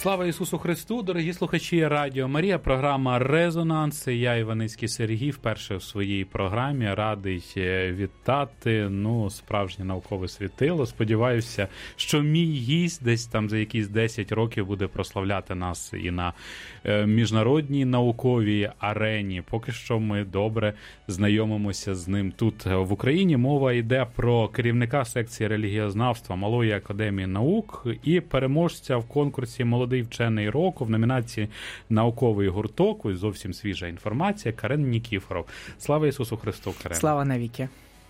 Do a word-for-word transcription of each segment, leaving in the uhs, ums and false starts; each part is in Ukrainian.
Слава Ісусу Христу, дорогі слухачі Радіо Марія, програма «Резонанс». Я, Іваницький Сергій, вперше в своїй програмі радий вітати, ну, справжнє наукове світило. Сподіваюся, що мій гість десь там за якісь десять років буде прославляти нас і на міжнародній науковій арені. Поки що ми добре знайомимося з ним тут, в Україні. Мова йде про керівника секції релігієзнавства Малої академії наук і переможця в конкурсі «Молодий вчений року» в номінації «Науковий гурток». Ось зовсім свіжа інформація. Карен Нікіфоров. Слава Ісусу Христу, Карен. Слава навіки.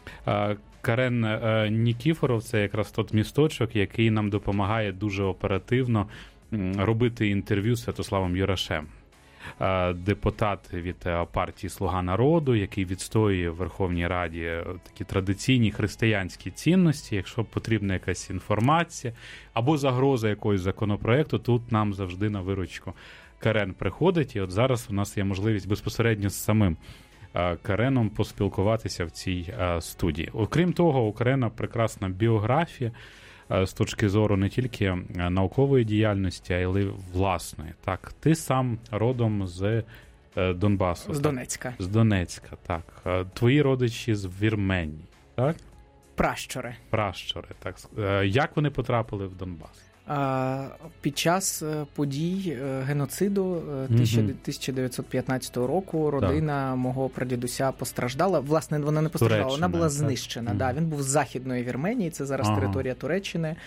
Карен Нікіфоров – це якраз тот місточок, який нам допомагає дуже оперативно робити інтерв'ю з Святославом Юрашем. Депутат від партії «Слуга народу», який відстоює в Верховній Раді такі традиційні християнські цінності. Якщо потрібна якась інформація або загроза якогось законопроекту, тут нам завжди на виручку Карен приходить. І от зараз у нас є можливість безпосередньо з самим Кареном поспілкуватися в цій студії. Окрім того, у Карена прекрасна біографія з точки зору не тільки наукової діяльності, а й власної. Так, ти сам родом з Донбасу. З Донецька. Так? З Донецька, так. Твої родичі з Вірменії, так? Пращури. Пращури, так. Як вони потрапили в Донбас? Під час подій геноциду тисяча дев'ятсот п'ятнадцятого року родина так. мого прадідуся постраждала. Власне, вона не постраждала, Туреччина, вона була знищена. Да, він був з Західної Вірменії, це зараз ага. територія Туреччини.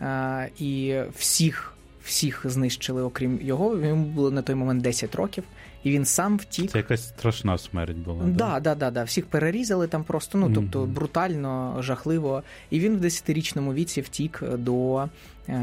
І всіх, всіх знищили, окрім його. Йому було на той момент десять років. І він сам втік. Це якась страшна смерть була. Так, да, да, да, да. Всіх перерізали там просто, ну, тобто, mm-hmm. брутально, жахливо. І він в десятирічному віці втік до е-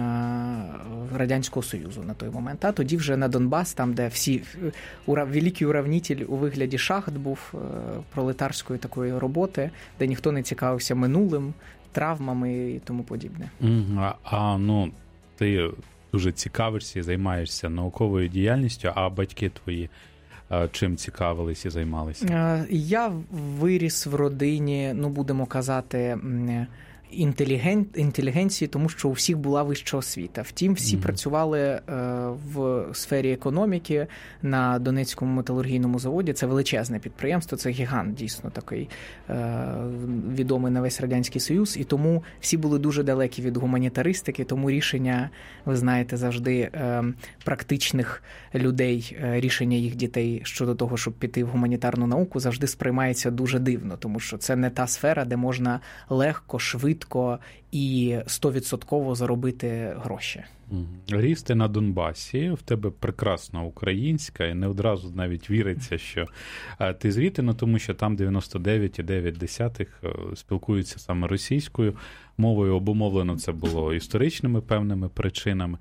Радянського Союзу на той момент. А тоді вже на Донбас, там, де всі ура, великий уравнитель у вигляді шахт був е- пролетарської такої роботи, де ніхто не цікавився минулим, травмами і тому подібне. Mm-hmm. А, а, ну, ти... дуже цікавишся і займаєшся науковою діяльністю, а батьки твої чим цікавились і займалися? Я виріс в родині, ну, будемо казати, інтеліген... інтелігенції, тому що у всіх була вища освіта. Втім, всі mm-hmm. працювали е, в сфері економіки на Донецькому металургійному заводі. Це величезне підприємство, це гігант, дійсно, такий е, відомий на весь Радянський Союз. І тому всі були дуже далекі від гуманітаристики, тому рішення, ви знаєте, завжди е, практичних людей, е, рішення їх дітей щодо того, щоб піти в гуманітарну науку, завжди сприймається дуже дивно, тому що це не та сфера, де можна легко, швидко і стовідсотково заробити гроші. Ріс ти на Донбасі, в тебе прекрасна українська, і не одразу навіть віриться, що ти звідти, ну, тому що там дев'яносто дев'ять цілих дев'ять десятих спілкуються саме російською мовою, обумовлено це було історичними певними причинами.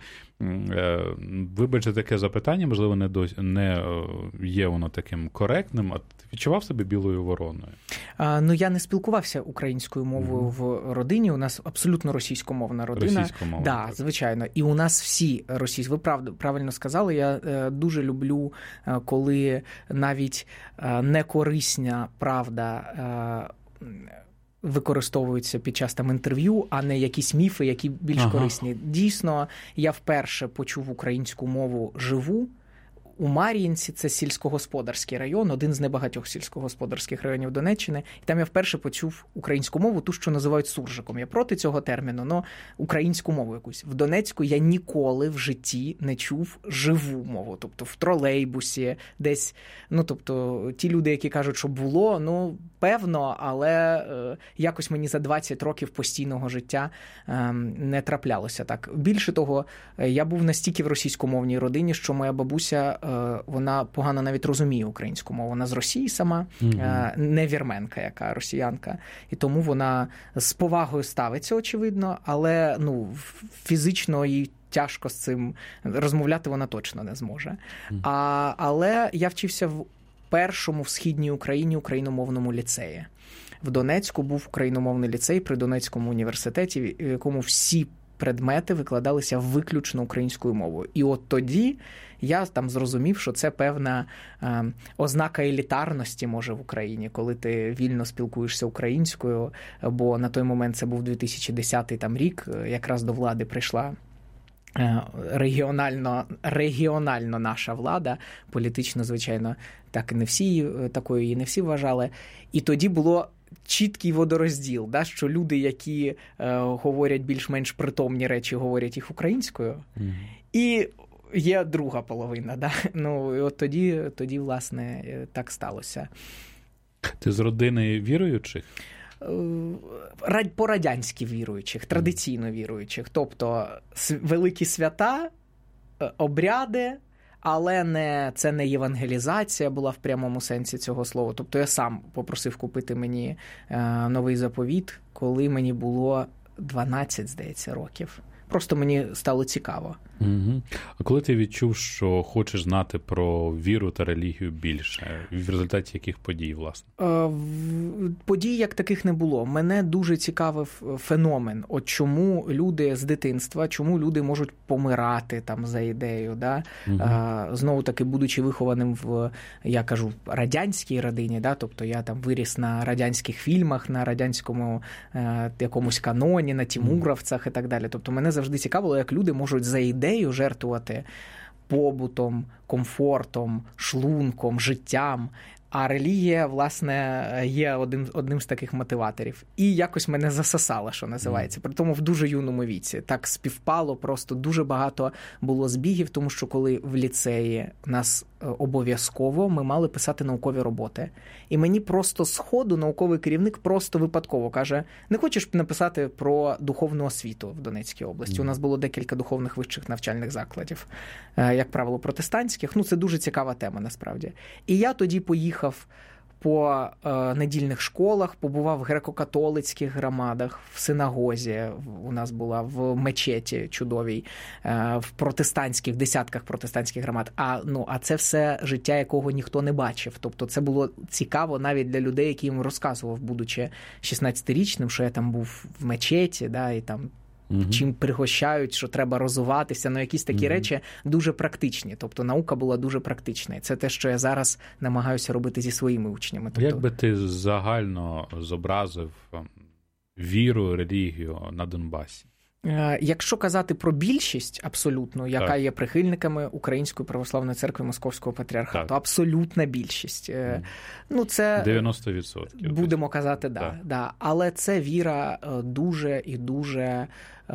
Вибачте, таке запитання, можливо, не, до, не є воно таким коректним, а ти відчував себе білою вороною? А, ну, я не спілкувався українською мовою mm-hmm. в родині, у нас абсолютно російськомовна родина. Російськомовна. Да, звичайно. І у нас всі російські, ви прав, правильно сказали, я е, дуже люблю, е, коли навіть е, некорисна правда е, використовуються під час там інтерв'ю, а не якісь міфи, які більш ага. корисні. Дійсно, я вперше почув українську мову живу у Мар'їнці, це сільськогосподарський район, один з небагатьох сільськогосподарських районів Донеччини. І там я вперше почув українську мову, ту, що називають суржиком. Я проти цього терміну, але українську мову якусь. В Донецьку я ніколи в житті не чув живу мову. Тобто в тролейбусі, десь, ну, тобто ті люди, які кажуть, що було, ну, певно, але е, якось мені за двадцять років постійного життя е, не траплялося так. Більше того, я був настільки в російськомовній родині, що моя бабуся вона погано навіть розуміє українську мову. Вона з Росії сама, mm-hmm. не вірменка, яка росіянка. І тому вона з повагою ставиться, очевидно, але ну, фізично їй тяжко з цим розмовляти вона точно не зможе. Mm-hmm. А, але я вчився в першому в Східній Україні україномовному ліцеї. В Донецьку був україномовний ліцей при Донецькому університеті, в якому всі предмети викладалися виключно українською мовою. І от тоді я там зрозумів, що це певна е, ознака елітарності, може, в Україні, коли ти вільно спілкуєшся українською, бо на той момент це був дві тисячі десятий там рік, якраз до влади прийшла регіонально, регіонально наша влада, політично, звичайно, так не всі, такою її не всі вважали. І тоді було чіткий водорозділ, да, що люди, які е, говорять більш-менш притомні речі, говорять їх українською, mm. і є друга половина. Да? Ну, і от тоді, тоді, власне, так сталося. Ти з родини віруючих? По-радянськи віруючих, традиційно віруючих. Тобто великі свята, обряди, але не, це не євангелізація була в прямому сенсі цього слова. Тобто я сам попросив купити мені е, новий заповіт, коли мені було дванадцять, здається, років. Просто мені стало цікаво. Угу. А коли ти відчув, що хочеш знати про віру та релігію більше? В результаті яких подій, власне? Подій як таких не було. Мене дуже цікавив феномен. От чому люди з дитинства, чому люди можуть помирати там за ідею. Да? Угу. Знову-таки, будучи вихованим в, я кажу, радянській родині, да? Тобто я там виріс на радянських фільмах, на радянському е, якомусь каноні, на тімуровцях і так далі. Тобто мене завжди цікавило, як люди можуть за ідею жертвувати побутом, комфортом, шлунком, життям. А релігія, власне, є одним, одним з таких мотиваторів. І якось мене засосало, що називається. При тому в дуже юному віці. Так співпало, просто дуже багато було збігів, тому що коли в ліцеї нас обов'язково ми мали писати наукові роботи. І мені просто з ходу науковий керівник просто випадково каже, не хочеш написати про духовну освіту в Донецькій області? Mm. У нас було декілька духовних вищих навчальних закладів, як правило, протестантських. Ну, це дуже цікава тема, насправді. І я тоді поїхав по е, недільних школах, побував в греко-католицьких громадах, в синагозі у нас була, в мечеті чудовій, е, в протестантських, десятках протестантських громад. А, ну, а це все життя, якого ніхто не бачив. Тобто це було цікаво навіть для людей, які їм розказував, будучи шістнадцятирічним, що я там був в мечеті, да, і там Uh-huh. чим пригощають, що треба розвиватися, ну якісь такі uh-huh. речі дуже практичні. Тобто наука була дуже практична. І це те, що я зараз намагаюся робити зі своїми учнями. Тобто... Як би ти загально зобразив віру, релігію на Донбасі? Якщо казати про більшість абсолютно, яка так. є прихильниками Української православної церкви Московського патріархату, так. абсолютна більшість. Mm. Ну, це дев'яносто відсотків. Будемо казати, да, так. Да. Але це віра дуже і дуже,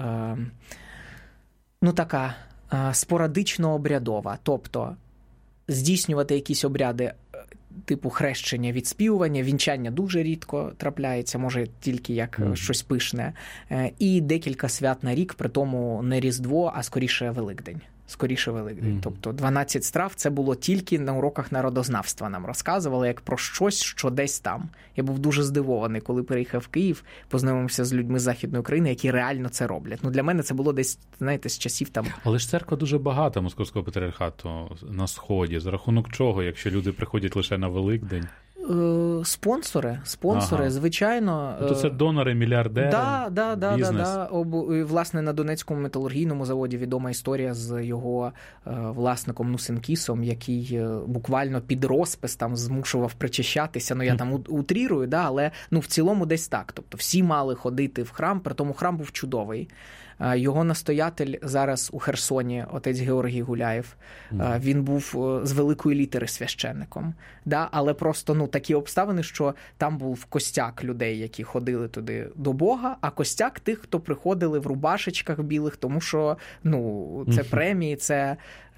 ну, така спорадично-обрядова. Тобто здійснювати якісь обряди типу хрещення, відспівування, вінчання дуже рідко трапляється, може тільки як mm. щось пишне. І декілька свят на рік, при тому не Різдво, а скоріше Великдень. Скоріше Великдень. Mm. Тобто дванадцять страв – це було тільки на уроках народознавства. Нам розказували, як про щось, що десь там. Я був дуже здивований, коли переїхав в Київ, познайомився з людьми з Західної України, які реально це роблять. Ну, для мене це було десь, знаєте, з часів там... Але ж церква дуже багата Московського патріархату на Сході. За рахунок чого, якщо люди приходять лише на Великдень? Спонсори, спонсори, ага. звичайно. То це донори, мільярдери, да, да, да, бізнес. Да, да. Власне, на Донецькому металургійному заводі відома історія з його власником Нусенкісом, який буквально під розпис там змушував причащатися. Ну, я там утрірую, да, але ну, в цілому десь так. Тобто всі мали ходити в храм, при тому храм був чудовий. Його настоятель зараз у Херсоні, отець Георгій Гуляєв, mm. він був з великої літери священником. Да? Але просто ну, такі обставини, що там був костяк людей, які ходили туди до Бога, а костяк тих, хто приходили в рубашечках білих, тому що ну, це премії, це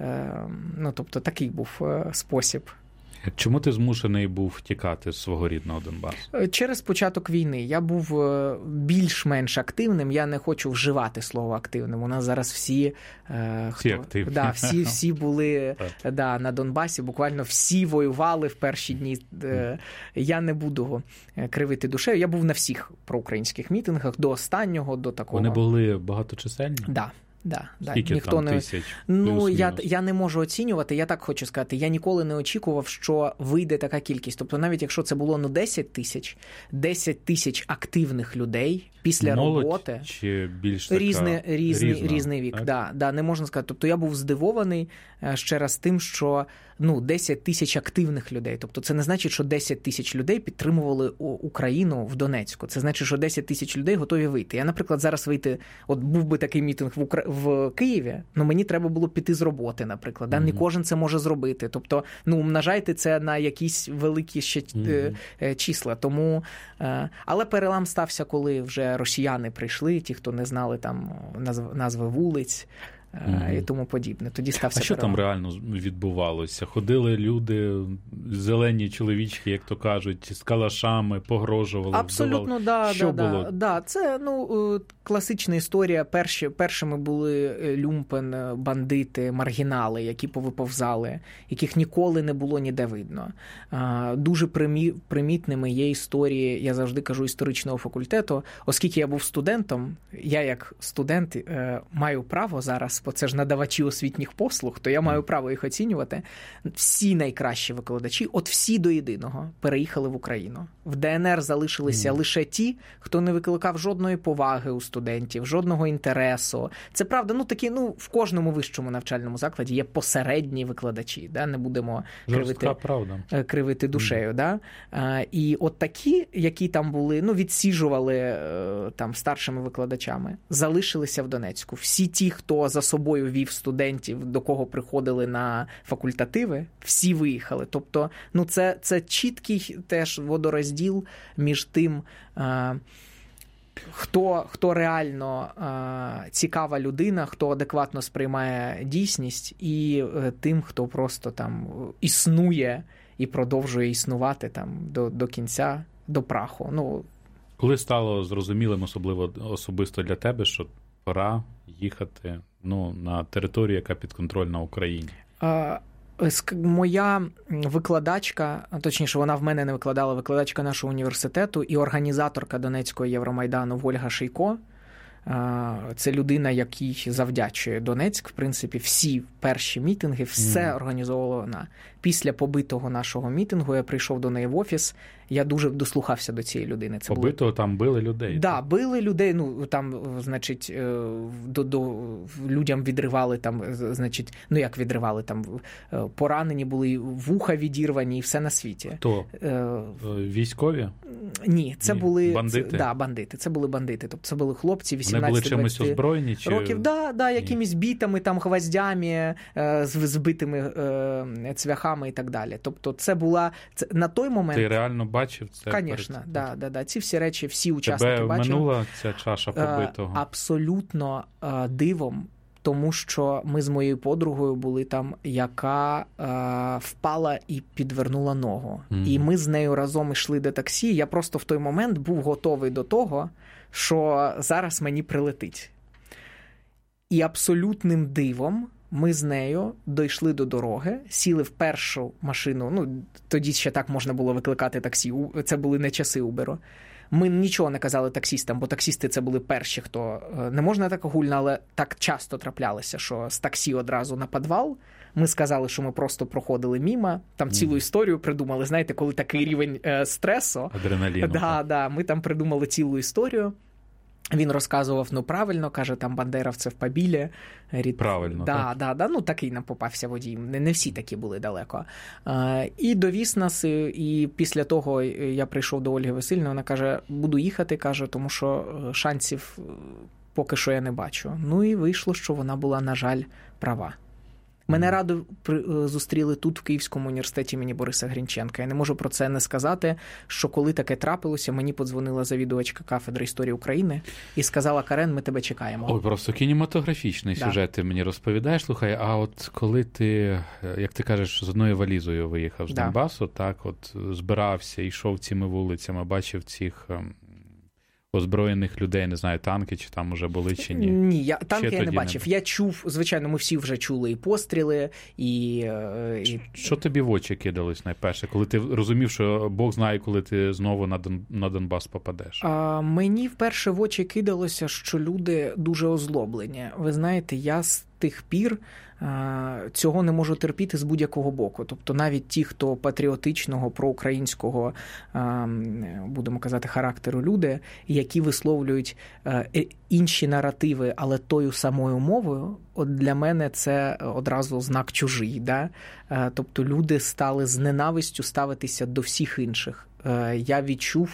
ну, тобто, такий був спосіб. Чому ти змушений був втікати з свого рідного Донбасу? Через початок війни. Я був більш-менш активним. Я не хочу вживати слово активним. У нас зараз всі... Всі хто, активні. Да, всі, всі були да, на Донбасі. Буквально всі воювали в перші дні. Я не буду кривити душею. Я був на всіх проукраїнських мітингах до останнього, до такого. Вони були багаточисельні? Так. Да. Да, Скільки да. Ніхто там не... тисяч? Ну, я, я не можу оцінювати, я так хочу сказати, я ніколи не очікував, що вийде така кількість. Тобто навіть якщо це було ну, десять тисяч, десять тисяч активних людей після молодь роботи. Чи більш така різний, різний, різна, різний вік, да, да, не можна сказати. Тобто я був здивований ще раз тим, що ну, десять тисяч активних людей. Тобто це не значить, що десять тисяч людей підтримували Україну в Донецьку. Це значить, що десять тисяч людей готові вийти. Я, наприклад, зараз вийти, от був би такий мітинг в, Укра... в Києві, ну мені треба було піти з роботи, наприклад. Да? Mm-hmm. Не кожен це може зробити. Тобто, ну, умножайте це на якісь великі ще mm-hmm. числа. Тому, але перелам стався, коли вже росіяни прийшли, ті, хто не знали там назви вулиць, Mm-hmm. і тому подібне. Тоді стався А що перелам. там реально відбувалося? Ходили люди, зелені чоловічки, як то кажуть, з калашами, погрожували, абсолютно, вбивали? Да, що да, було? Да, да. Це, ну, класична історія. Перші, першими були люмпен, бандити, маргінали, які повиповзали, яких ніколи не було ніде видно. Дуже примі, примітними є історії, я завжди кажу, історичного факультету. Оскільки я був студентом, я як студент маю право зараз, бо це ж надавачі освітніх послуг, то я маю право їх оцінювати. Всі найкращі викладачі, от всі до єдиного, переїхали в Україну. В ДНР залишилися mm. лише ті, хто не викликав жодної поваги у студентів, жодного інтересу. Це правда, ну такі, ну в кожному вищому навчальному закладі є посередні викладачі, да? Не будемо кривити, кривити душею. Mm. Да? А, і от такі, які там були, ну відсіжували там старшими викладачами, залишилися в Донецьку. Всі ті, хто за собою вів студентів, до кого приходили на факультативи, всі виїхали. Тобто, ну це, це чіткий теж водорозділ між тим, а, хто, хто реально а, цікава людина, хто адекватно сприймає дійсність, і а, тим, хто просто там існує і продовжує існувати там до, до кінця, до праху. Ну, коли стало зрозумілим, особливо особисто для тебе, що пора їхати, ну, на територію, яка підконтрольна Україні? А, моя викладачка, точніше, вона в мене не викладала, викладачка нашого університету і організаторка Донецького Євромайдану Ольга Шийко. Це людина, якій завдячує Донецьк. В принципі, всі перші мітинги, все mm. організовувала вона. Після побитого нашого мітингу я прийшов до неї в офіс, я дуже дослухався до цієї людини. Це побитого було... там били людей? Так, да, били людей, ну, там, значить, до, до, людям відривали, там, значить, ну, як відривали, там, поранені були, вуха відірвані і все на світі. Хто? Військові? Ні, це Ні. Були... Бандити? Так, да, бандити, це були бандити. Тобто це були хлопці вісімнадцять двадцять Вони були чимось озброєні? Чи... років, да, да, якимись бітами, там, гвоздями, з збитими цвяхами і так далі. Тобто це була, це, на той момент... Ти реально бачив це? Звісно, перед... да, да, да. Ці всі речі, всі учасники Тебе бачили. Тебе минула ця чаша побитого? Абсолютно дивом, тому що ми з моєю подругою були там, яка е, впала і підвернула ногу. Mm. І ми з нею разом йшли до таксі. Я просто в той момент був готовий до того, що зараз мені прилетить. І абсолютним дивом ми з нею дійшли до дороги, сіли в першу машину, ну, тоді ще так можна було викликати таксі, це були не часи Уберу. Ми нічого не казали таксістам, бо таксісти це були перші, хто, не можна так огульно, але так часто траплялося, що з таксі одразу на підвал. Ми сказали, що ми просто проходили мімо, там цілу історію придумали, знаєте, коли такий рівень е, стресу. Адреналіну. Да, да, ми там придумали цілу історію. Він розказував, ну, правильно, каже, там бандеровців побили. Рід... Правильно, да, так? Да, да, ну, такий нам попався водій. Не, не всі такі були далеко. А, і довіз нас, і після того я прийшов до Ольги Васильівни, вона каже, буду їхати, каже, тому що шансів поки що я не бачу. Ну, і вийшло, що вона була, на жаль, права. Мене радо зустріли тут, в Київському університеті імені Бориса Грінченка. Я не можу про це не сказати, що коли таке трапилося, мені подзвонила завідувачка кафедри історії України і сказала: Карен, ми тебе чекаємо. Ой, просто кінематографічний да. сюжет ти мені розповідаєш. Слухай, а от коли ти, як ти кажеш, з одною валізою виїхав з да. Донбасу, так, от збирався, йшов цими вулицями, бачив цих озброєних людей, не знаю, танки чи там уже були, чи ні? Ні, я, танки Ще я не бачив. Не... Я чув, звичайно, ми всі вже чули і постріли, і... і... Що тобі в очі кидалось найперше, коли ти розумів, що Бог знає, коли ти знову на, Дон... на Донбас попадеш? А, мені вперше в очі кидалося, що люди дуже озлоблені. Ви знаєте, я з тих пір цього не можу терпіти з будь-якого боку. Тобто навіть ті, хто патріотичного, проукраїнського, будемо казати, характеру люди, які висловлюють інші наративи, але тою самою мовою, от для мене це одразу знак чужий. Да? Тобто люди стали з ненавистю ставитися до всіх інших. Я відчув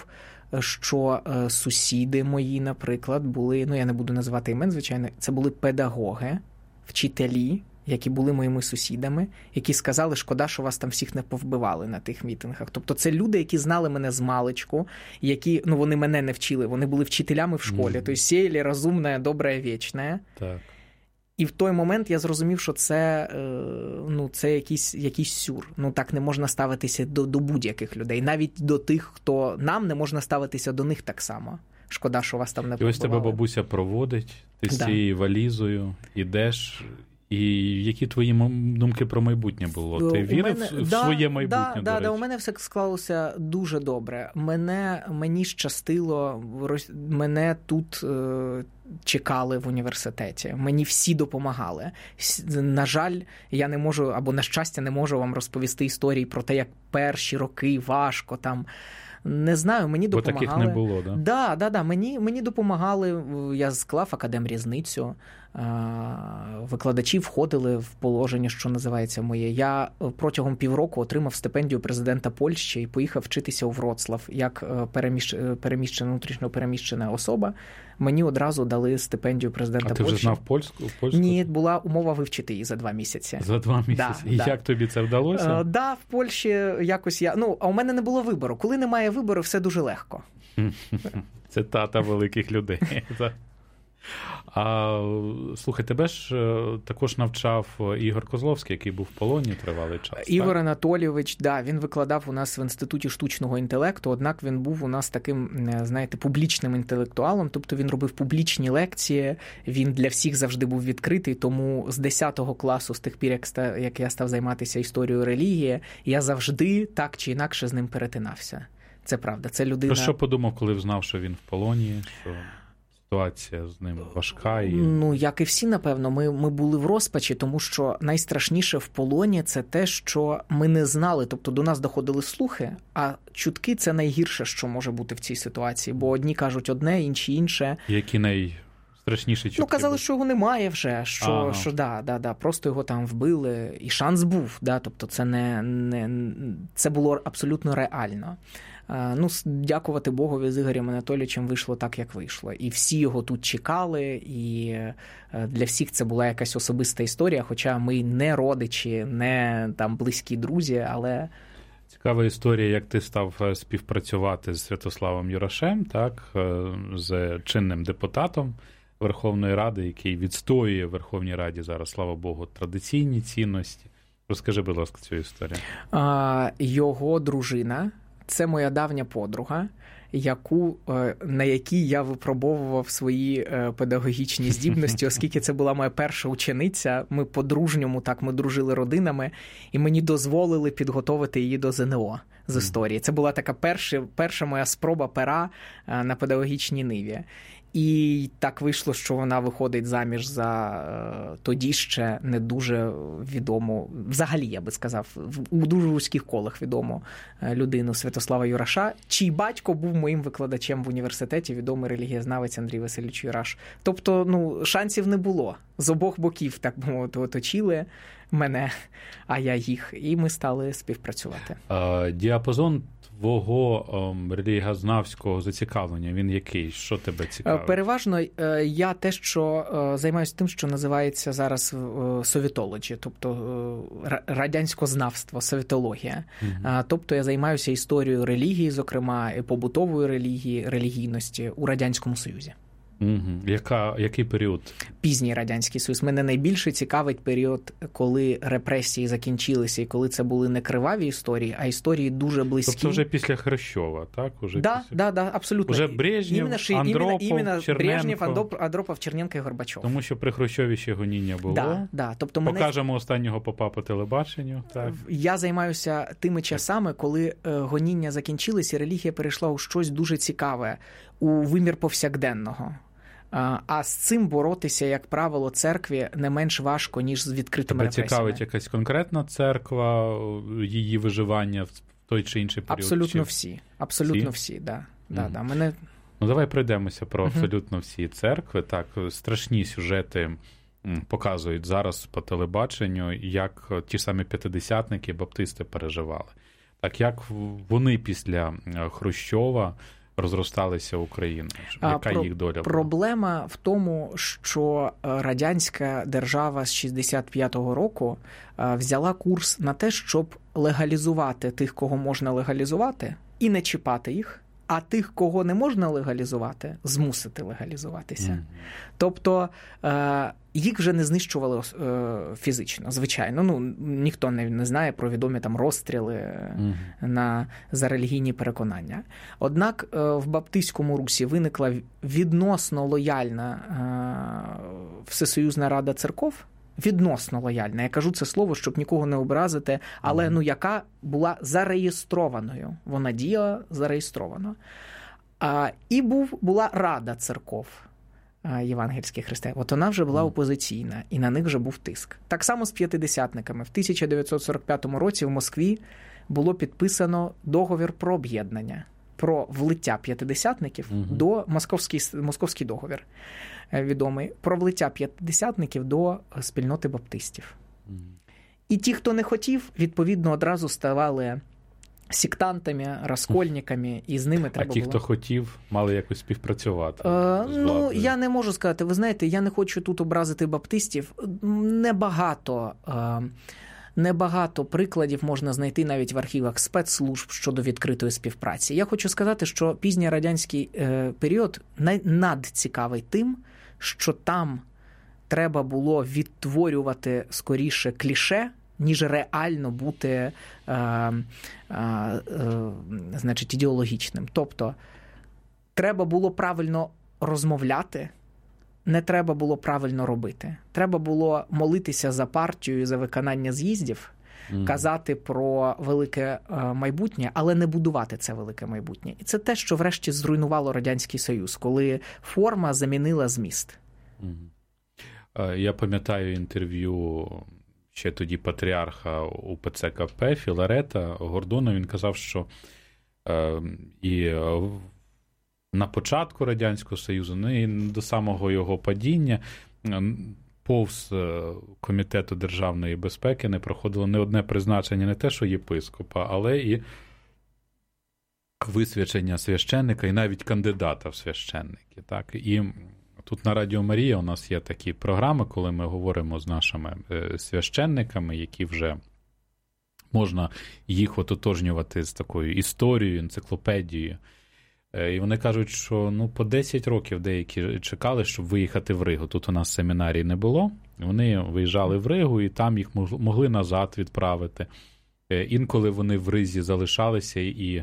що сусіди мої, наприклад, були, ну я не буду називати імен, звичайно, це були педагоги, вчителі, які були моїми сусідами, які сказали, шкода, що вас там всіх не повбивали на тих мітингах. Тобто це люди, які знали мене з маличку, які, ну вони мене не вчили, вони були вчителями в школі, mm-hmm. тобто сіяли розумне, добре, вічне. Так. І в той момент я зрозумів, що це, ну, це якийсь, якийсь сюр. Ну, так не можна ставитися до, до будь-яких людей. Навіть до тих, хто нам, не можна ставитися до них так само. Шкода, що вас там не побивали. І ось тебе бабуся проводить, ти з да. цією валізою йдеш. І які твої думки про майбутнє було? Ти вірив мене, в да, своє майбутнє, да, до да, речі? Да, у мене все склалося дуже добре. Мене, мені щастило, мене тут е, чекали в університеті. Мені всі допомагали. На жаль, я не можу, або на щастя, не можу вам розповісти історії про те, як перші роки важко там. Не знаю, мені допомагали. Бо таких не було, да? Да, да, да. Мені, мені допомагали. Я склав академрізницю. Викладачі входили в положення, що називається моє. Я протягом півроку отримав стипендію президента Польщі і поїхав вчитися у Вроцлав. Як переміщ... переміщена, внутрішньо переміщена особа, мені одразу дали стипендію президента Польщі. А ти вже знав польську? польську? Ні, була умова вивчити її за два місяці. За два місяці? Да, і да. як тобі це вдалося? Так, да, в Польщі якось я... Ну, а у мене не було вибору. Коли немає вибору, все дуже легко. Це тата великих людей. А, слухай, тебе ж також навчав Ігор Козловський, який був в полоні тривалий час. Ігор так? Анатолійович, да, він викладав у нас в Інституті штучного інтелекту, однак він був у нас таким, знаєте, публічним інтелектуалом, тобто він робив публічні лекції, він для всіх завжди був відкритий, тому з десятого класу, з тих пір, як, став, як я став займатися історією релігії, я завжди так чи інакше з ним перетинався. Це правда, це людина... Про що подумав, коли знав, що він в полоні, що... Ситуація з ним важка. І... Ну, як і всі, напевно, ми, ми були в розпачі, тому що найстрашніше в полоні – це те, що ми не знали. Тобто до нас доходили слухи, а чутки – це найгірше, що може бути в цій ситуації. Бо одні кажуть одне, інші інше. Які найстрашніші чутки? Ну, казали, були? Що його немає вже, що, ага. що да, да, да, просто його там вбили. І шанс був, да, тобто це, не, не, це було абсолютно реально. Ну, дякувати Богові, з Ігорем Анатолійовичем вийшло так, як вийшло. І всі його тут чекали, і для всіх це була якась особиста історія, хоча ми не родичі, не там близькі друзі, але... Цікава історія, як ти став співпрацювати з Святославом Юрашем, так, з чинним депутатом Верховної Ради, який відстоює в Верховній Раді зараз, слава Богу, традиційні цінності. Розкажи, будь ласка, цю історію. А, його дружина, це моя давня подруга, яку, на якій я випробовував свої педагогічні здібності, оскільки це була моя перша учениця, ми по-дружньому, так, ми дружили родинами, і мені дозволили підготовити її до ЗНО з історії. Це була така перша, перша моя спроба пера на педагогічній ниві. І так вийшло, що вона виходить заміж за е, тоді ще не дуже відому, взагалі, я би сказав, у дуже вузьких колах відому е, людину Святослава Юраша, чий батько був моїм викладачем в університеті, відомий релігієзнавець Андрій Васильович Юраш. Тобто, ну, шансів не було. З обох боків, так би мовити, оточили мене, а я їх. І ми стали співпрацювати. А, діапазон твого релігієзнавського зацікавлення, він який? Що тебе цікавить? Переважно я те, що займаюся тим, що називається зараз совітологі, тобто радянськознавство, совітологія. Угу. Тобто я займаюся історією релігії, зокрема, і побутової релігії, релігійності у Радянському Союзі. Угу. Яка, який період? Пізній Радянський Союз. Мене найбільше цікавить період, коли репресії закінчилися і коли це були не криваві історії, а історії дуже близькі. Тобто вже після Хрущова, так? Уже да, після... да, да, абсолютно. Уже Брежнєв, іменно, Андропов, іменно, Черненко. Брежнєв, Андропов, Черненко і Горбачов. Тому що при Хрущові ще гоніння було. Да, да. Тобто мене... Покажемо останнього попа по телебаченню. Так. Я займаюся тими часами, коли гоніння закінчилися і релігія перейшла у щось дуже цікаве, у вимір повсякденного. А з цим боротися, як правило, церкві не менш важко, ніж з відкритими репресіями. Тебе цікавить якась конкретна церква, її виживання в той чи інший період? Абсолютно чи... всі. Абсолютно всі, всі да. Да, mm. да. Мене... Ну, давай пройдемося про абсолютно всі церкви. Так, страшні сюжети показують зараз по телебаченню, як ті ж самі п'ятидесятники, баптисти переживали. Так, як вони після Хрущова розросталися Україною? Яка Про, їх доля була? Проблема в тому, що радянська держава з шістдесят п'ятого року взяла курс на те, щоб легалізувати тих, кого можна легалізувати, і не чіпати їх, а тих, кого не можна легалізувати, змусити легалізуватися. Mm. Тобто їх вже не знищували фізично, звичайно. Ну, ніхто не, не знає про відомі там розстріли mm. на, за релігійні переконання. Однак в Баптистському Русі виникла відносно лояльна Всесоюзна Рада Церков, відносно лояльна. Я кажу це слово, щоб нікого не образити, але mm. ну, яка була зареєстрованою. Вона діяла зареєстровано. А, і був, була Рада церков євангельських християн. От вона вже була опозиційна, і на них вже був тиск. Так само з п'ятидесятниками. В тисяча дев'ятсот сорок п'ятому році в Москві було підписано договір про об'єднання, про влиття п'ятидесятників mm-hmm. до московський, московський договір відомий, про влиття п'ятидесятників до спільноти баптистів. Mm-hmm. І ті, хто не хотів, відповідно, одразу ставали сектантами, розкольниками, і з ними треба було... А ті, було... хто хотів, мали якось співпрацювати? Е, ну, я не можу сказати. Ви знаєте, я не хочу тут образити баптистів. Небагато... Е, Небагато прикладів можна знайти навіть в архівах спецслужб щодо відкритої співпраці. Я хочу сказати, що пізній радянський е, період надцікавий тим, що там треба було відтворювати скоріше кліше, ніж реально бути е, е, е, значить, ідеологічним. Тобто треба було правильно розмовляти, не треба було правильно робити. Треба було молитися за партію, за виконання з'їздів, mm. казати про велике майбутнє, але не будувати це велике майбутнє. І це те, що врешті зруйнувало Радянський Союз, коли форма замінила зміст. Mm. Я пам'ятаю інтерв'ю ще тоді патріарха УПЦ КП Філарета Гордона. Він казав, що е, і на початку Радянського Союзу, ну і до самого його падіння, повз Комітету державної безпеки не проходило не одне призначення не те, що єпископа, але і висвячення священника, і навіть кандидата в священники. Так? І тут на Радіо Марія у нас є такі програми, коли ми говоримо з нашими священниками, які вже можна їх ототожнювати з такою історією, енциклопедією. І вони кажуть, що ну, по десять років деякі чекали, щоб виїхати в Ригу. Тут у нас семінарій не було. Вони виїжджали в Ригу, і там їх могли назад відправити. Інколи вони в Ризі залишалися, і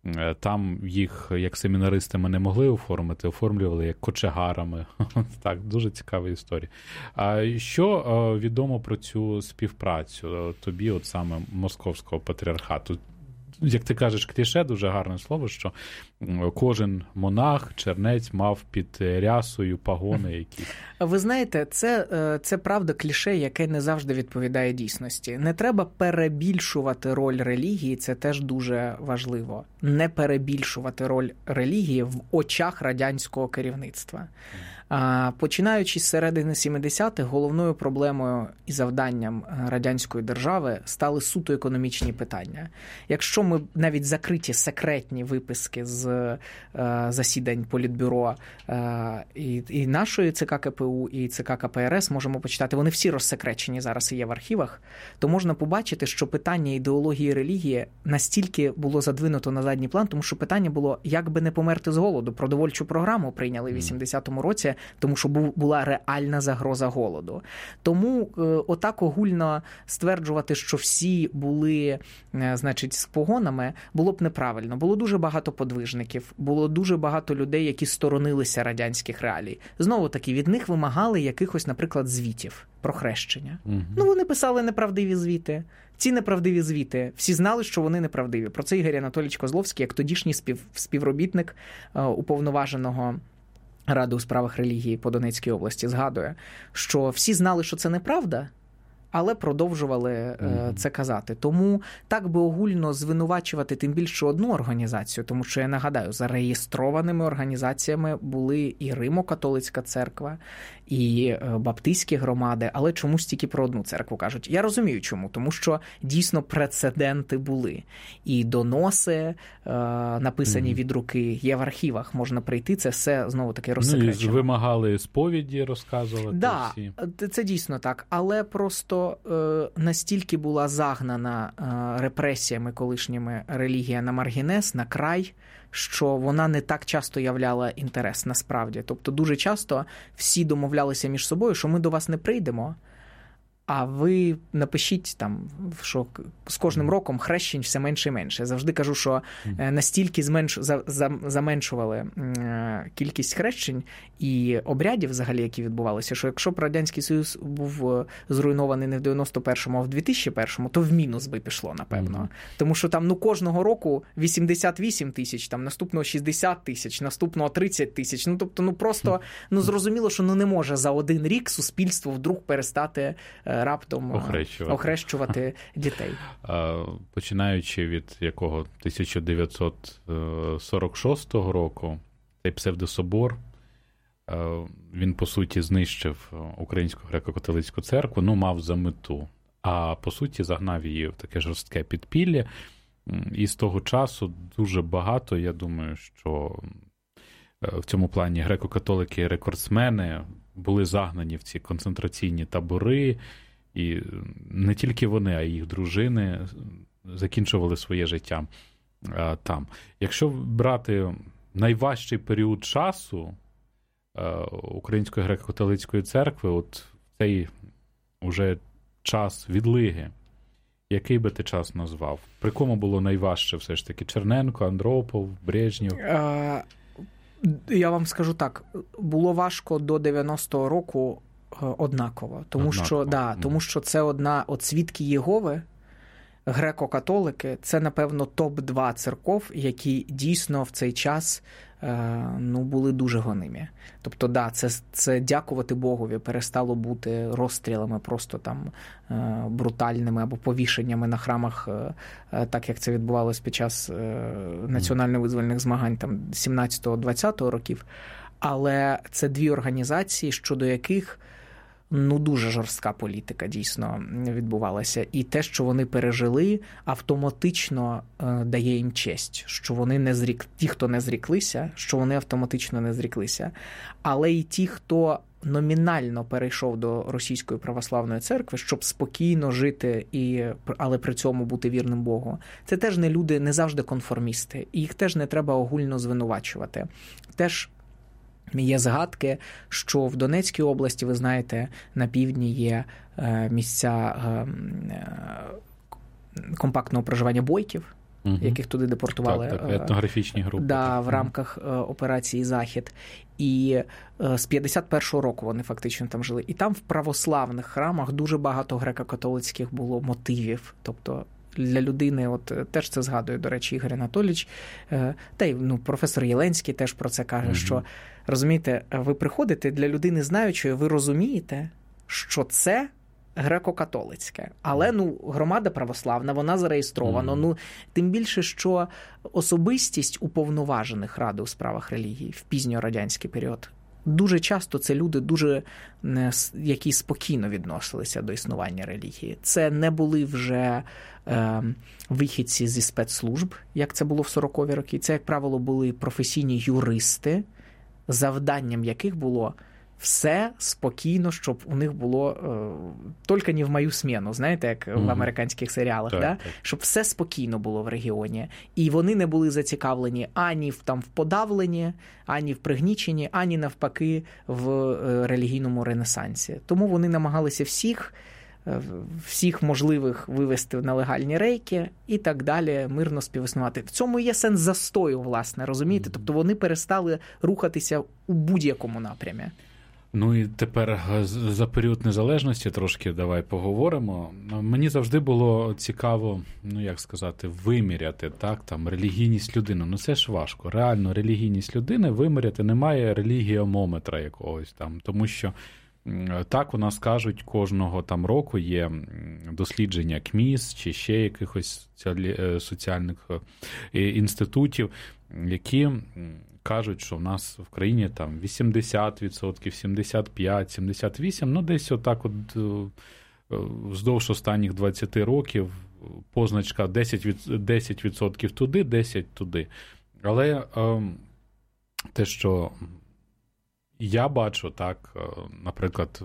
там їх, як семінаристами, не могли оформити, оформлювали як кочегарами. Так, дуже цікава історія. А що відомо про цю співпрацю тобі, от саме Московського патріархату? Як ти кажеш, кліше, дуже гарне слово, що кожен монах, чернець мав під рясою пагони якісь. Ви знаєте, це, це правда кліше, яке не завжди відповідає дійсності. Не треба перебільшувати роль релігії, це теж дуже важливо. Не перебільшувати роль релігії в очах радянського керівництва. Починаючи з середини сімдесятих, головною проблемою і завданням радянської держави стали суто економічні питання. Якщо ми навіть закриті секретні виписки з засідань Політбюро і, і нашої ЦК КПУ, і ЦК КПРС можемо почитати, вони всі розсекречені зараз і є в архівах, то можна побачити, що питання ідеології і релігії настільки було задвинуто на задній план, тому що питання було, як би не померти з голоду. Продовольчу програму прийняли в вісімдесятому році, тому що була реальна загроза голоду. Тому е, отак огульно стверджувати, що всі були, е, значить, з погонами, було б неправильно. Було дуже багато подвижників, було дуже багато людей, які сторонилися радянських реалій. Знову-таки, від них вимагали якихось, наприклад, звітів про хрещення. Угу. Ну, вони писали неправдиві звіти. Ці неправдиві звіти, всі знали, що вони неправдиві. Про це Ігор Анатолійович Козловський, як тодішній спів, співробітник е, уповноваженого Ради у справах релігії по Донецькій області, згадує, що всі знали, що це неправда, але продовжували mm-hmm. це казати. Тому так би огульно звинувачувати тим більше одну організацію, тому що, я нагадаю, зареєстрованими організаціями були і Римо-католицька церква, і баптистські громади, але чомусь тільки про одну церкву кажуть. Я розумію чому, тому що дійсно прецеденти були. І доноси, написані mm-hmm. від руки, є в архівах, можна прийти, це все, знову-таки, розсекречено. Ну, і вимагали сповіді розказувати. Да, всі. Це дійсно так, але просто е, настільки була загнана е, репресіями колишніми релігія на маргінес, на край, що вона не так часто являла інтерес насправді. Тобто дуже часто всі домовлялися між собою, що ми до вас не прийдемо, а ви напишіть там, що з кожним роком хрещень все менше і менше. Я завжди кажу, що настільки зменш... заменшували кількість хрещень і обрядів взагалі, які відбувалися, що якщо б Радянський Союз був зруйнований не в дев'яносто першому, а в дві тисячі першому, то в мінус би пішло, напевно. Mm-hmm. Тому що там ну кожного року вісімдесят вісім тисяч, там наступного шістдесят тисяч, наступного тридцять тисяч. Ну тобто, ну просто ну зрозуміло, що ну не може за один рік суспільство вдруг перестати раптом охрещувати, охрещувати дітей. Починаючи від якого тисяча дев'ятсот сорок шостого року, цей псевдособор, він, по суті, знищив Українську греко-католицьку церкву, ну, мав за мету, а, по суті, загнав її в таке жорстке підпілля, і з того часу дуже багато, я думаю, що в цьому плані греко-католики-рекордсмени були загнані в ці концентраційні табори, і не тільки вони, а й їх дружини закінчували своє життя там. Якщо брати найважчий період часу Української греко-католицької церкви, от в цей уже час відлиги, який би ти час назвав? При кому було найважче все ж таки? Черненко, Андропов, Брежнєв? Я вам скажу так, було важко до дев'яностого року однаково, тому однаково. що да, тому що це одна от свідки Єгови, греко-католики, це, напевно, топ два церков, які дійсно в цей час ну, були дуже гонимі. Тобто, да, це, це дякувати Богові, перестало бути розстрілами просто там брутальними або повішеннями на храмах, так як це відбувалося під час національно-визвольних змагань там сімнадцятого-двадцятого років. Але це дві організації, щодо яких ну, дуже жорстка політика дійсно відбувалася. І те, що вони пережили, автоматично е, дає їм честь, що вони не зрік... ті, хто не зріклися, що вони автоматично не зріклися. Але і ті, хто номінально перейшов до Російської православної церкви, щоб спокійно жити, і, але при цьому бути вірним Богу, це теж не люди, не завжди конформісти. І їх теж не треба огульно звинувачувати. Теж є згадки, що в Донецькій області, ви знаєте, на півдні є місця компактного проживання бойків, угу. яких туди депортували. Так, так, етнографічні групи. Да, в рамках операції «Захід». І з п'ятдесят першого року вони фактично там жили. І там в православних храмах дуже багато греко-католицьких було мотивів. Тобто для людини, от теж це згадує, до речі, Ігор Анатолійович, та й ну, професор Єленський теж про це каже, mm-hmm. що, розумієте, ви приходите для людини знаючої, ви розумієте, що це греко-католицьке. Але, ну, громада православна, вона зареєстрована. Mm-hmm. Ну, тим більше, що особистість уповноважених Ради у справах релігії в пізньорадянський період, дуже часто це люди, дуже, які спокійно відносилися до існування релігії. Це не були вже е, вихідці зі спецслужб, як це було в сорокові роки. Це, як правило, були професійні юристи, завданням яких було все спокійно, щоб у них було е, тільки не в мою сміну, знаєте, як mm-hmm. в американських серіалах, так, да? так. щоб все спокійно було в регіоні. І вони не були зацікавлені ані в, там, в подавленні, ані в пригніченні, ані навпаки в е, релігійному ренесансі. Тому вони намагалися всіх, е, всіх можливих вивести на легальні рейки і так далі, мирно співіснувати. В цьому є сенс застою, власне, розумієте? Mm-hmm. Тобто вони перестали рухатися у будь-якому напрямі. Ну і тепер за період незалежності трошки давай поговоримо. Мені завжди було цікаво, ну як сказати, виміряти, так, там, релігійність людини. Ну це ж важко. Реально релігійність людини виміряти немає релігіомометра якогось там, тому що Так, у нас кажуть, кожного там року є дослідження КМІС чи ще якихось соціальних інститутів, які кажуть, що в нас в країні там вісімдесят відсотків, сімдесят п'ять, сімдесят вісім, ну десь отак от вздовж останніх двадцять років позначка десять відсотків туди, десять туди. Але те, що я бачу, так, наприклад,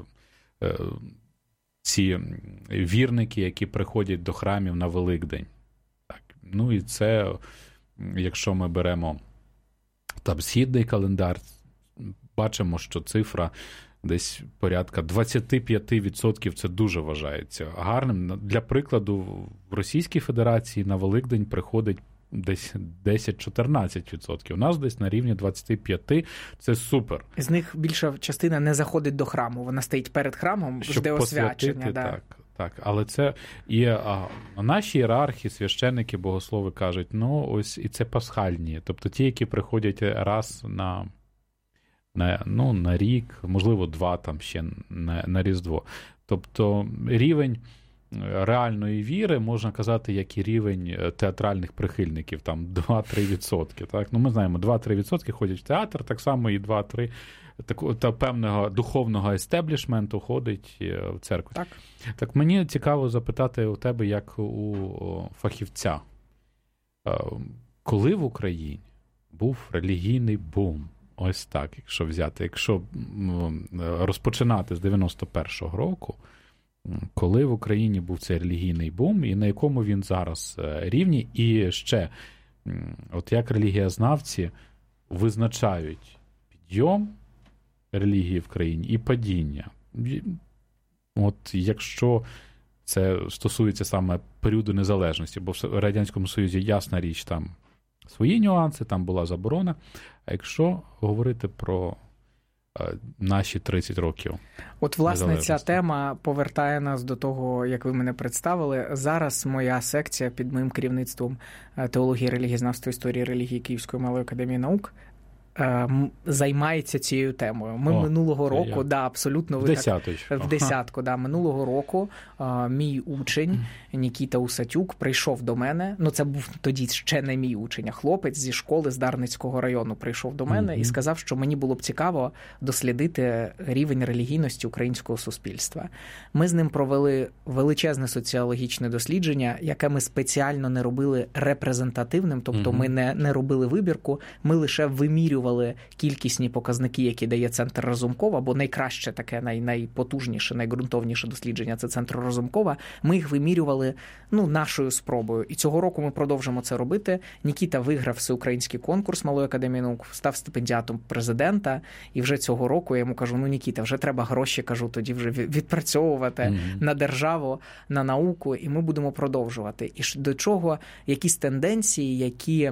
ці вірники, які приходять до храмів на Великдень. Так, ну і це, якщо ми беремо там східний календар, бачимо, що цифра десь порядка двадцять п'ять відсотків це дуже вважається гарним. Для прикладу, в Російській Федерації на Великдень приходить десь десять-чотирнадцять відсотків. У нас десь на рівні двадцять п'ять. Це супер. З них більша частина не заходить до храму. Вона стоїть перед храмом, жде освячення. Да. Так, так. Але це і а, наші ієрархи, священники, богослови кажуть, ну ось і це пасхальні. Тобто ті, які приходять раз на, на, ну, на рік, можливо, два там ще на, на Різдво. Тобто рівень реальної віри, можна казати, як і рівень театральних прихильників, там два-три відсотки. Так? Ну, ми знаємо, два-три відсотки ходять в театр, так само і два-три так, та певного духовного естеблішменту ходить в церкву. Так. Так мені цікаво запитати у тебе, як у фахівця, коли в Україні був релігійний бум, ось так, якщо взяти, якщо розпочинати з дев'яносто першого року, коли в Україні був цей релігійний бум, і на якому він зараз рівні, і ще, от як релігієзнавці визначають підйом релігії в країні і падіння. От якщо це стосується саме періоду незалежності, бо в Радянському Союзі, ясна річ, там свої нюанси, там була заборона, а якщо говорити про наші тридцять років. От, власне, ця тема повертає нас до того, як ви мене представили. Зараз моя секція під моїм керівництвом теології, релігієзнавства, історії релігії Київської малої академії наук займається цією темою. Ми О, минулого року, я. да, абсолютно в десяточку. В десятку, да, минулого року а, мій учень Нікіта Усатюк прийшов до мене. Ну, це був тоді ще не мій учень, а хлопець зі школи з Дарницького району прийшов до мене mm-hmm. і сказав, що мені було б цікаво дослідити рівень релігійності українського суспільства. Ми з ним провели величезне соціологічне дослідження, яке ми спеціально не робили репрезентативним, тобто mm-hmm. ми не, не робили вибірку, ми лише вимірювали кількісні показники, які дає Центр Разумкова, бо найкраще таке, най, найпотужніше, найґрунтовніше дослідження – це Центр Разумкова. Ми їх вимірювали, ну, нашою спробою. І цього року ми продовжимо це робити. Нікіта виграв всеукраїнський конкурс Малої академії наук, став стипендіатом президента, і вже цього року я йому кажу, ну, Нікіта, вже треба гроші, кажу, тоді вже відпрацьовувати mm-hmm. на державу, на науку, і ми будемо продовжувати. І до чого якісь тенденції, які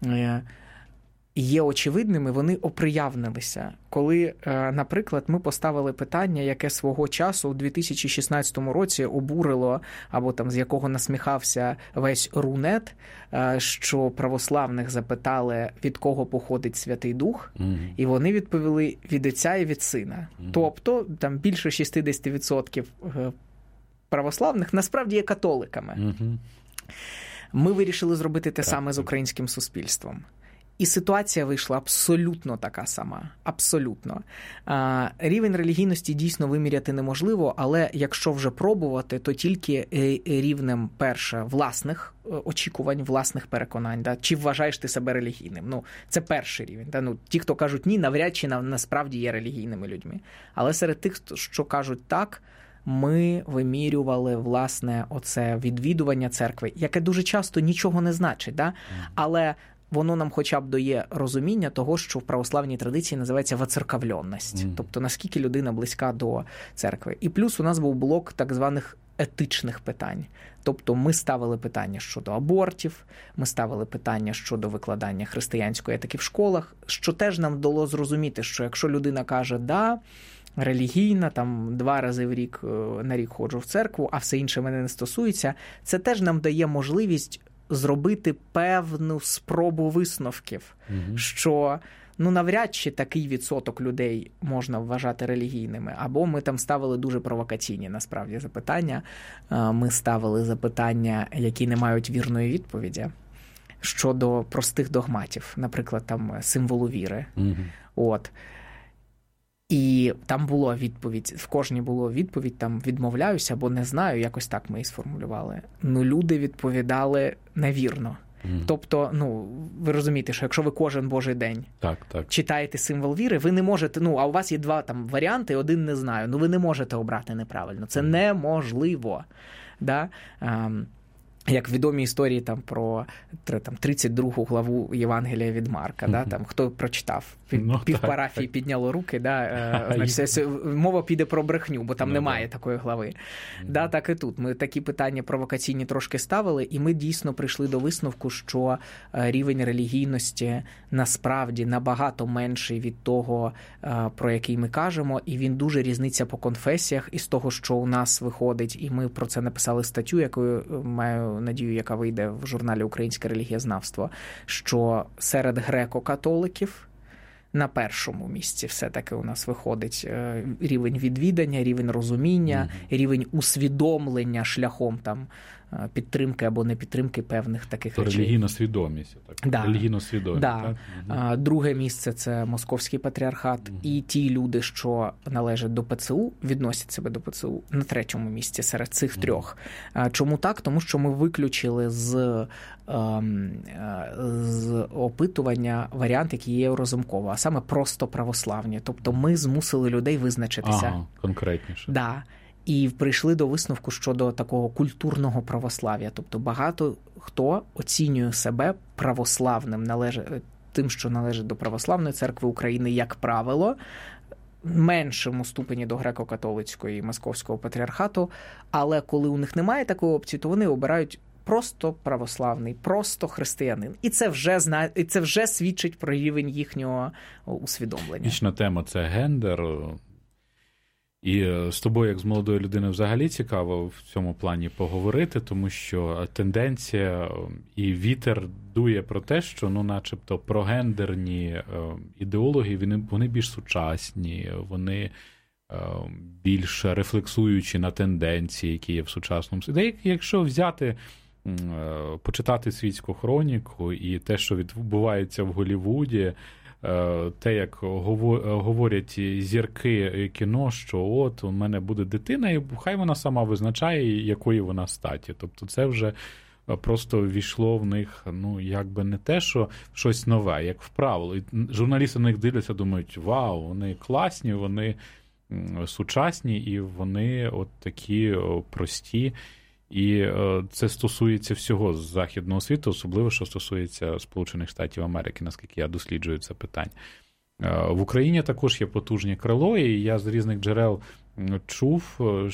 є очевидними, вони оприявнилися. Коли, наприклад, ми поставили питання, яке свого часу у дві тисячі шістнадцятому році обурило, або там з якого насміхався весь Рунет, що православних запитали, від кого походить Святий Дух, mm-hmm. і вони відповіли від Отця і від Сина. Mm-hmm. Тобто, там більше шістдесят відсотків православних насправді є католиками. Mm-hmm. Ми вирішили зробити те так, саме з українським суспільством. І ситуація вийшла абсолютно така сама. Абсолютно. А, рівень релігійності дійсно виміряти неможливо, але якщо вже пробувати, то тільки рівнем, перше, власних очікувань, власних переконань. Да? Чи вважаєш ти себе релігійним? Ну, це перший рівень. Да? Ну, ті, хто кажуть ні, навряд чи на, насправді є релігійними людьми. Але серед тих, що кажуть так, ми вимірювали, власне, оце відвідування церкви, яке дуже часто нічого не значить. Да? Але воно нам хоча б дає розуміння того, що в православній традиції називається воцерковленість. Mm. Тобто, наскільки людина близька до церкви. І плюс у нас був блок так званих етичних питань. Тобто ми ставили питання щодо абортів, ми ставили питання щодо викладання християнської етики в школах, що теж нам дало зрозуміти, що якщо людина каже «да», релігійна, там два рази в рік на рік ходжу в церкву, а все інше мене не стосується, це теж нам дає можливість зробити певну спробу висновків, mm-hmm. що, ну, навряд чи такий відсоток людей можна вважати релігійними. Або ми там ставили дуже провокаційні, насправді, запитання. Ми ставили запитання, які не мають вірної відповіді, щодо простих догматів, наприклад, там символу віри. Угу. От. І там була відповідь, в кожній було відповідь, там відмовляюся або не знаю, якось так ми її сформулювали. Ну, люди відповідали невірно. Mm. Тобто, ну, ви розумієте, що якщо ви кожен божий день так, так. читаєте символ віри, ви не можете, ну, а у вас є два там варіанти, один не знаю, ну ви не можете обрати неправильно. Це mm. неможливо. Да? Um, як в відомій історії там про там, тридцять другу главу Євангелія від Марка, mm-hmm. да, там, хто прочитав, пів, ну, пів парафії підняло руки, да, е, значить, мова піде про брехню, бо там ну, немає да. такої глави. Mm-hmm. Да, так і тут. Ми такі питання провокаційні трошки ставили, і ми дійсно прийшли до висновку, що рівень релігійності насправді набагато менший від того, про який ми кажемо, і він дуже різниться по конфесіях із того, що у нас виходить, і ми про це написали статтю, якою маю надію, яка вийде в журналі «Українське релігієзнавство», що серед греко-католиків на першому місці все-таки у нас виходить рівень відвідання, рівень розуміння, mm-hmm. рівень усвідомлення шляхом там підтримки або непідтримки певних таких То речей. Релігійна свідомість. Так. Да. Релігійно свідомість. Да. Так? Угу. Друге місце – це Московський патріархат. Угу. І ті люди, що належать до ПЦУ, відносять себе до ПЦУ на третьому місці серед цих угу. трьох. Чому так? Тому що ми виключили з, з опитування варіант, який є у Разумкова, а саме просто православні. Тобто ми змусили людей визначитися. Ага, конкретніше. Да. І прийшли до висновку щодо такого культурного православ'я. Тобто багато хто оцінює себе православним, належить, тим, що належить до Православної церкви України, як правило, меншому ступені до греко-католицької і Московського патріархату, але коли у них немає такої опції, то вони обирають просто православний, просто християнин. І це вже зна... і це вже свідчить про рівень їхнього усвідомлення. Вічна тема – це гендер. І з тобою, як з молодою людиною, взагалі цікаво в цьому плані поговорити, тому що тенденція і вітер дує про те, що, ну, начебто, прогендерні ідеології, вони, вони більш сучасні, вони більш рефлексуючі на тенденції, які є в сучасному світі. Якщо взяти, почитати світську хроніку і те, що відбувається в Голлівуді, те, як говорять зірки кіно, що от у мене буде дитина, і хай вона сама визначає, якої вона статі. Тобто це вже просто ввійшло в них, ну, якби не те, що щось нове, як вправо. І журналісти на них дивляться, думають, вау, вони класні, вони сучасні, і вони от такі прості. І це стосується всього західного світу, особливо, що стосується Сполучених Штатів Америки, наскільки я досліджую це питання. В Україні також є потужні крило, і я з різних джерел чув,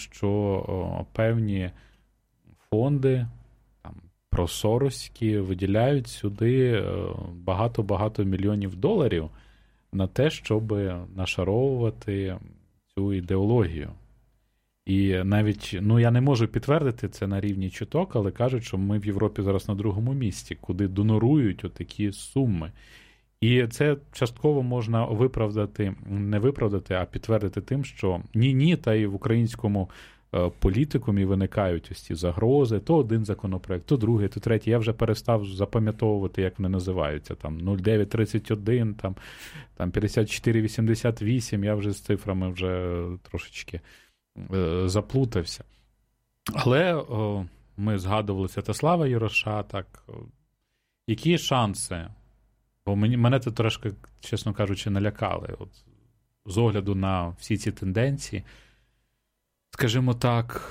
що певні фонди, там, просоровські, виділяють сюди багато-багато мільйонів доларів на те, щоб нашаровувати цю ідеологію. І навіть, ну, я не можу підтвердити це на рівні чуток, але кажуть, що ми в Європі зараз на другому місці, куди донорують отакі суми. І це частково можна виправдати, не виправдати, а підтвердити тим, що ні-ні, та і в українському політикумі виникають ось ці загрози, то один законопроект, то другий, то третій. Я вже перестав запам'ятовувати, як вони називаються, там нуль дев'ять тридцять один, там, там п'ятдесят чотири вісімдесят вісім, я вже з цифрами вже трошечки заплутався. Але о, ми згадували Святослава Юраша, так, які шанси? Бо мені, мене це трошки, чесно кажучи, налякали. От, з огляду на всі ці тенденції, скажімо так,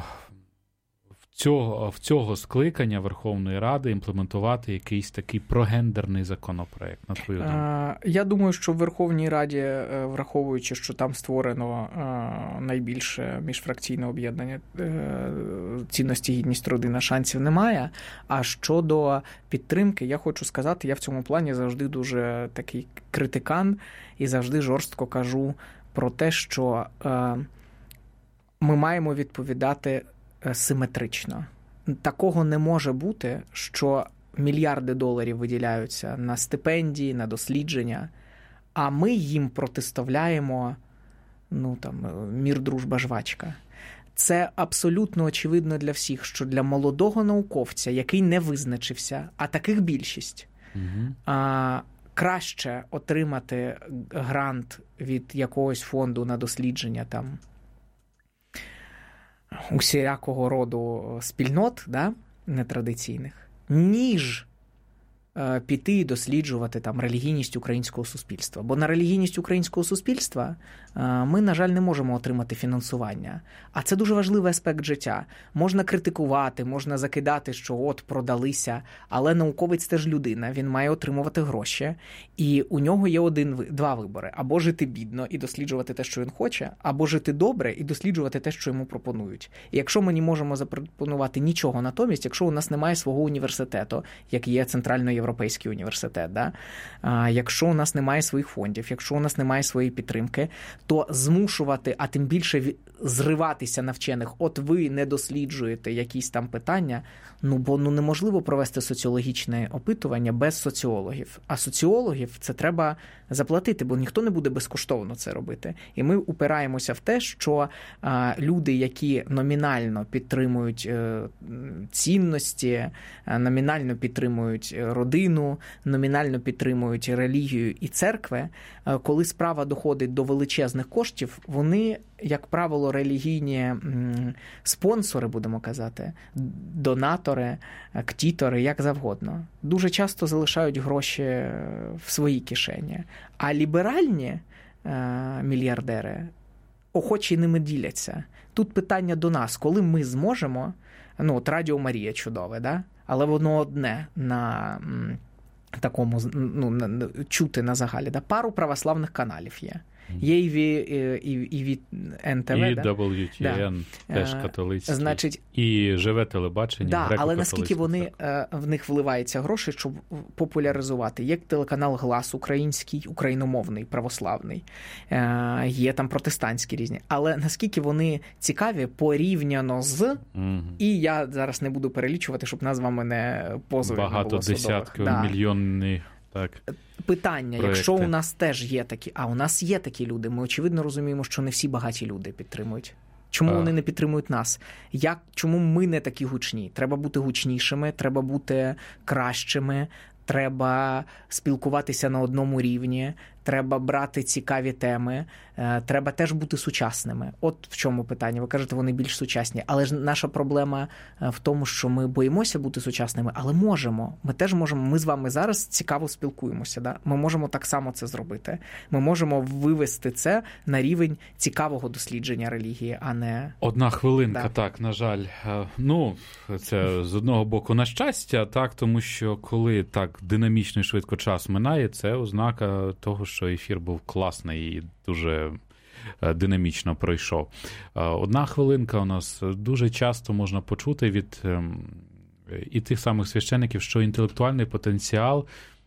в цього, в цього скликання Верховної Ради імплементувати якийсь такий прогендерний законопроект, на твою думку? Я думаю, що в Верховній Раді, враховуючи, що там створено найбільше міжфракційне об'єднання цінності, гідність, родина, шансів немає. А щодо підтримки, я хочу сказати, я в цьому плані завжди дуже такий критикан і завжди жорстко кажу про те, що ми маємо відповідати симетрично. Такого не може бути, що мільярди доларів виділяються на стипендії, на дослідження, а ми їм протиставляємо, ну, там, мір, дружба, жвачка. Це абсолютно очевидно для всіх, що для молодого науковця, який не визначився, а таких більшість, угу. а, краще отримати грант від якогось фонду на дослідження там усілякого роду спільнот, да, нетрадиційних, ніж е, піти і досліджувати там релігійність українського суспільства. Бо на релігійність українського суспільства е, ми, на жаль, не можемо отримати фінансування. А це дуже важливий аспект життя. Можна критикувати, можна закидати, що от продалися, але науковець теж людина, він має отримувати гроші. І у нього є один, два вибори. Або жити бідно і досліджувати те, що він хоче, або жити добре і досліджувати те, що йому пропонують. І якщо ми не можемо запропонувати нічого натомість, якщо у нас немає свого університету, як є Центральноєвропейський університет, да? а, якщо у нас немає своїх фондів, якщо у нас немає своєї підтримки, то змушувати, а тим більше зриватися на вчених, от ви не досліджуєте якісь там питання, ну бо ну неможливо провести соціологічне опитування без соціологів. А соціологів це треба заплатити, бо ніхто не буде безкоштовно це робити. І ми упираємося в те, що а, люди, які номінально підтримують е, цінності, номінально підтримують родину, номінально підтримують релігію і церкви, е, коли справа доходить до величезних коштів, вони, як правило, релігійні м, спонсори, будемо казати, донатори, ктітори, як завгодно, дуже часто залишають гроші в своїй кишені. А ліберальні е, мільярдери охочі ними діляться. Тут питання до нас, коли ми зможемо, ну, от Радіо Марія чудове, да? Але воно одне на м, такому, ну, на, чути на загалі. Да? Пару православних каналів є. Є і, і, і від ен те ве, і да? дабл ю ті ен, да. Теж католицький. Значить, і живе телебачення, да, але наскільки вони, в них вливаються гроші, щоб популяризувати. Є телеканал «Глас» український, україномовний, православний. Є там протестантські різні. Але наскільки вони цікаві порівняно з... Угу. І я зараз не буду перелічувати, щоб нас з вами не позовів не було багато десятків, да. мільйонних... Так. Питання, Проекти. Якщо у нас теж є такі, а у нас є такі люди, ми очевидно розуміємо, що не всі багаті люди підтримують. Чому а. вони не підтримують нас? Як, чому ми не такі гучні? Треба бути гучнішими, треба бути кращими, треба спілкуватися на одному рівні, треба брати цікаві теми, треба теж бути сучасними. От в чому питання. Ви кажете, вони більш сучасні. Але ж наша проблема в тому, що ми боїмося бути сучасними, але можемо. Ми теж можемо. Ми з вами зараз цікаво спілкуємося. Да? Ми можемо так само це зробити. Ми можемо вивести це на рівень цікавого дослідження релігії, а не... Одна хвилинка, да. так, на жаль. Ну, це з одного боку на щастя, так, тому що коли так динамічно і швидко час минає, це ознака того, що ефір був класний і дуже динамічно пройшов. Одна хвилинка у нас дуже часто можна почути від і тих самих священиків, що інтелектуальний потенціал,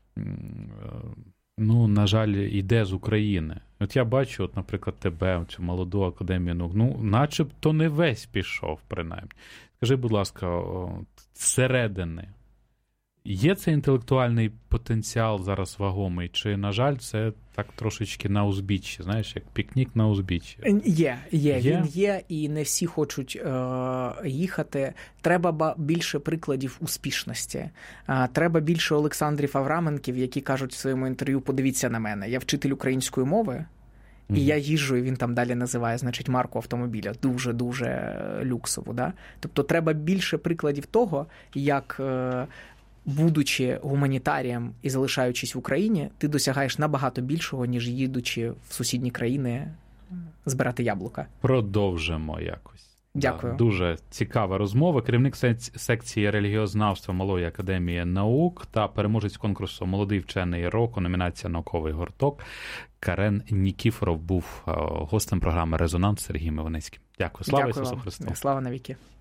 ну, на жаль, йде з України. От я бачу, от, наприклад, тебе, цю молоду академію наук, ну, начебто не весь пішов, принаймні. Скажи, будь ласка, зсередини, є цей інтелектуальний потенціал зараз вагомий? Чи, на жаль, це так трошечки на узбіччі, знаєш, як пікнік на узбіччі? Є, є, є? Він є, і не всі хочуть е- їхати. Треба більше прикладів успішності. Е- треба більше Олександрів Авраменків, які кажуть в своєму інтерв'ю, подивіться на мене, я вчитель української мови, і mm-hmm. я їжджу, і він там далі називає, значить, марку автомобіля, дуже-дуже люксову. Да? Тобто треба більше прикладів того, як... Е- будучи гуманітарієм і залишаючись в Україні, ти досягаєш набагато більшого, ніж їдучи в сусідні країни збирати яблука. Продовжимо якось. Дякую. Да, дуже цікава розмова. Керівник секції релігіознавства Малої академії наук та переможець конкурсу «Молодий вчений року», номінація «Науковий гурток» Карен Нікіфоров був гостем програми «Резонанс» Сергієм Іваницьким. Дякую. Слава Дякую Ісусу вам. Христу. Слава навіки.